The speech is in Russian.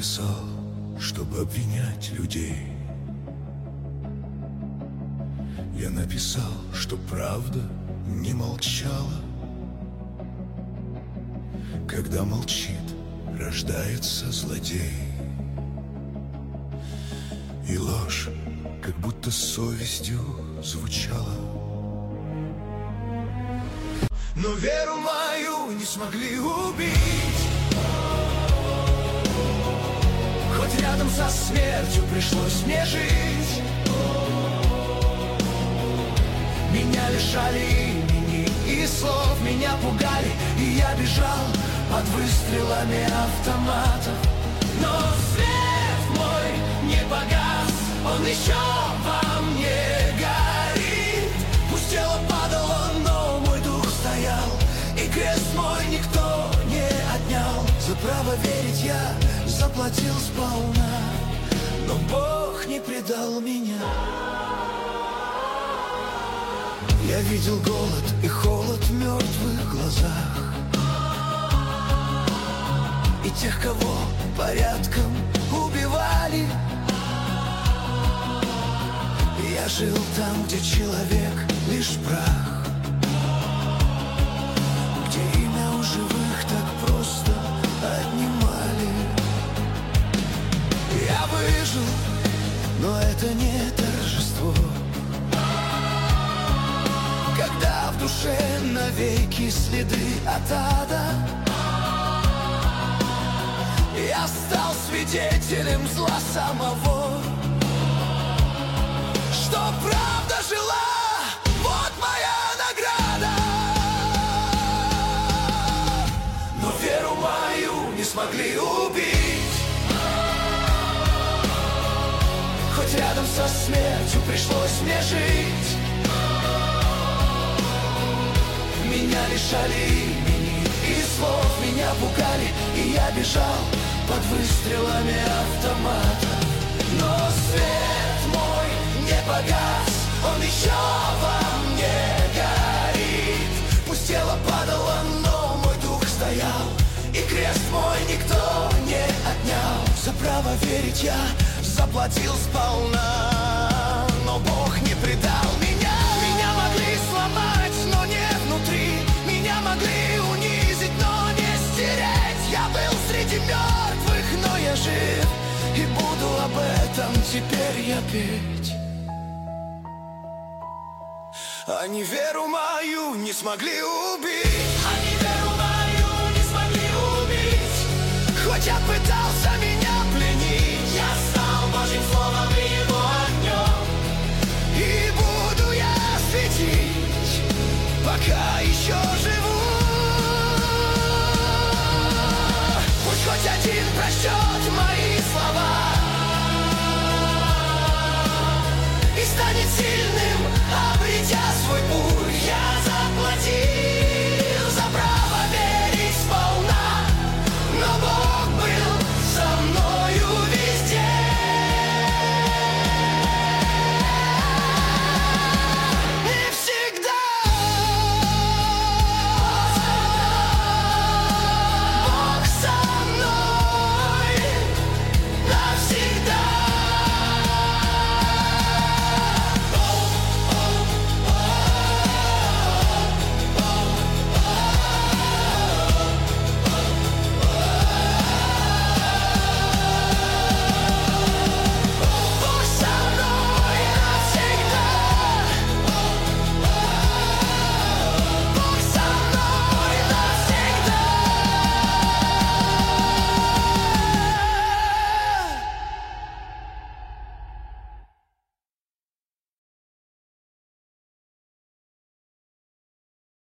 написал, чтобы обвинять людей. Я написал, что правда не молчала. Когда молчит, рождается злодей. И ложь, как будто с совестью звучала. Но веру мою не смогли убить. Хоть рядом со смертью пришлось мне жить. Меня лишали имени и слов, меня пугали, и я бежал под выстрелами автоматов. Но свет мой не погас, он еще во мне горит. Пусть тело падало, но мой дух стоял, и крест мой никто не отнял. За право верить я заплатил сполна, но Бог не предал меня. Я видел голод и холод в мертвых глазах, и тех, кого порядком убивали. Я жил там, где человек лишь прах, где имя у живых так просто отнимали. Я выжил, но это не торжество, когда в душе навеки следы от ада. Я стал свидетелем зла самого, что правда жила, вот моя награда. Но веру мою не смогли убить. Хоть рядом со смертью пришлось мне жить. Меня лишали имени и слов, меня пугали, и я бежал под выстрелами автомата. Но свет мой не погас, он еще во мне горит. Пусть тело падало, но мой дух стоял, и крест мой никто не отнял. За право верить я заплатил сполна, но Бог не предал меня. Меня могли сломать, но не внутри. Меня могли унизить, но не стереть. Я был среди мертвых, но я жив, и буду об этом теперь я петь. Они веру мою не смогли убить. Они веру мою не смогли убить. Хоть я пытался